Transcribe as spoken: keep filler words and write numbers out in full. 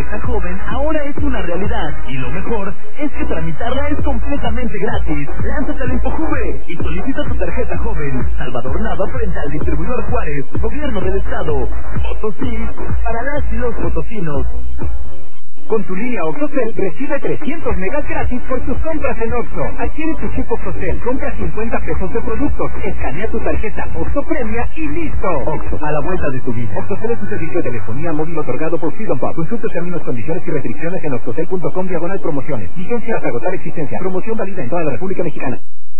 tarjeta joven ahora es una realidad. Y lo mejor es que tramitarla es completamente gratis. Lánzate al InfoJuve y solicita tu tarjeta joven. Salvador Nava frente al distribuidor Juárez, Gobierno del Estado. Potosí, para las y los potosinos. Con tu línea OXXOCEL recibe trescientos megas gratis por tus compras en Oxxo. Adquiere tu chip OXXOCEL, compra cincuenta pesos de productos, escanea tu tarjeta Oxxo Premia y listo. Oxxo, a la vuelta de tu vida. OXXOCEL es un servicio de telefonía móvil otorgado por Freedom Pub. Consulta términos, condiciones y restricciones en oxxocel punto com diagonal promociones. Vigencia hasta agotar existencia. Promoción válida en toda la República Mexicana.